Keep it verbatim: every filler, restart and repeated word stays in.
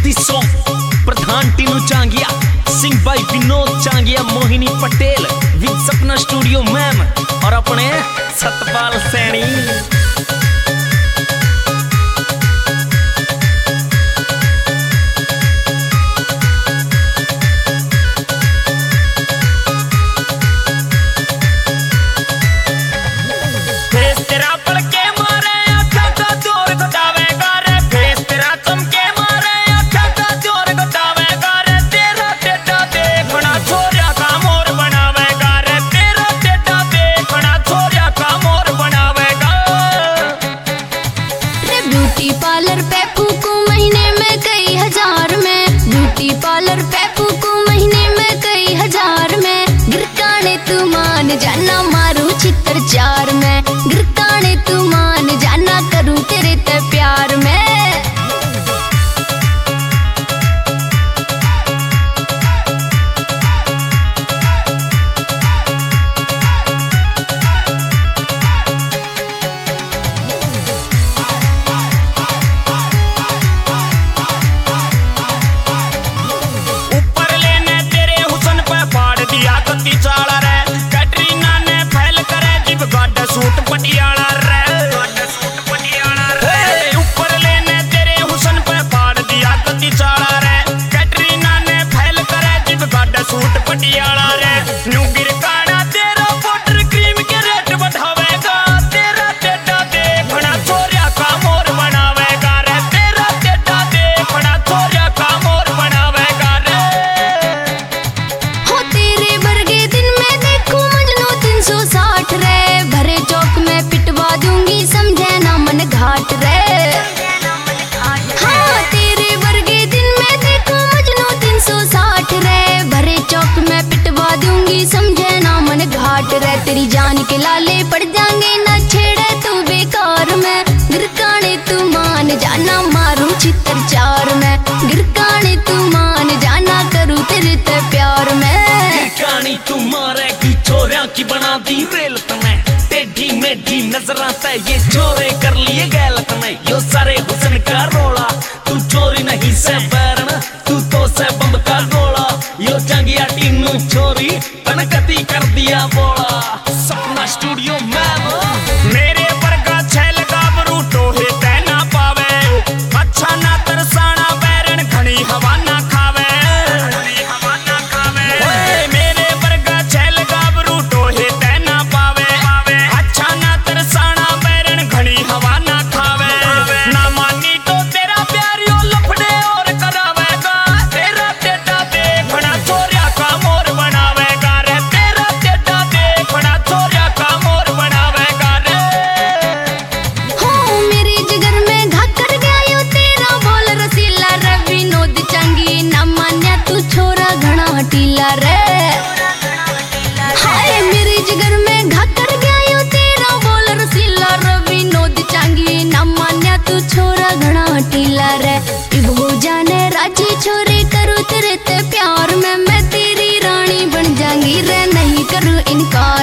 This song प्रधान Teenu Changia, sing by Vinod Changia, Mohini Patel with Sapna studio ma'am और अपने सतपाल सैनी। ब्यूटी पार्लर पे फूकू महीने में कई हजार में, ब्यूटी पार्लर पे फूकू महीने में कई हजार में, गिरकाने तू मान जाना मारू चित्र चार में, गिरकाने तू मान जाना करूं तेरे ते प्यार में। सूट पटियाला रे, ऊपर लेने तेरे हुसन पे फाड़ दिया कति चाला रे, कैटरीना ने फैल करे जिब गाड़ा सूट पटियाला रे, न्यू गिरकाना तेरा पाउडर क्रीम के रेट बढ़ावेगा, तेरा टेढ़ा देखना छोरिया का मोर बनावेगा रे, तेरा टेढ़ा देखना छोरिया का मोर बनावेगा रे। हो तेरे बरगे दिन में देखूं मजनू तीन सौ साठ रे, भरे चौक में पिटवा दूंगी समझे ना मन घाट रे। हाँ तेरे वर्गे दिन में देखो मजनू तीन सौ साठ रे, भरे चौक में पिटवा दूंगी समझे ना मन घाट रे। तेरी जान के लाले पड़ जाएंगे ना छेड़े तू बेकार में, गिरकाने तू मान जाना मारू चित्र चार में, गिरकाने तू मान जाना करूं तेरे ते प्यार में। गिरकानी तू मारेगी छोरिया की बना दी रेलत में, टेढ़ी मेढ़ी नजरा से ये चोरे कर लिए गैलत में, यो सारे हुसन का रोला तू चोरी नहीं से बैरन, तू तो से बम का गोला, यो चांगिया टीनू चोरी तनकती कर दिया बोला। सपना स्टूडियो मैम मेरे वर्गा छैल गाबरू टोहे तैना पावे, अच्छा ना तरसाना बैरन घनी हवा ना खावे, मेरे वर्गा छैल गाबरू टोहे तैना पावे, अच्छा ना तरसाना बैरन घनी हवा ना खावे, ना मानी तो तेरा प्यारियो लफड़े और करावेगा, तेरा टेढ़ा देखना छोरिया का मोर बनावेगा रे, तेरा टेढ़ा देखना छोरिया का मोर बनावेगा रे। हो मेरे जिगर में घाकर गया यो तेरा बोल रसीला रे, विनोद चांगी ना मान्या तू छोरा घना हटीला रे। हाय मेरे जिगर में घाकर गया यो तेरा बोल रसीला रे, विनोद चांगी ना मान्या तू छोरा घना हटीला रे। इब हो जाने राजी छोरे करूं तेरे ते प्यार में, मैं तेरी रानी बन जाऊंगी रे, नहीं करूं इनकार।